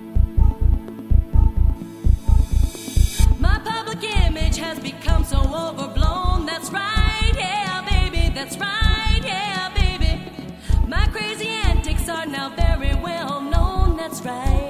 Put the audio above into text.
My public image has become so overblown. That's right, yeah, baby, that's right, yeah, baby. My crazy antics are now very well known. That's right.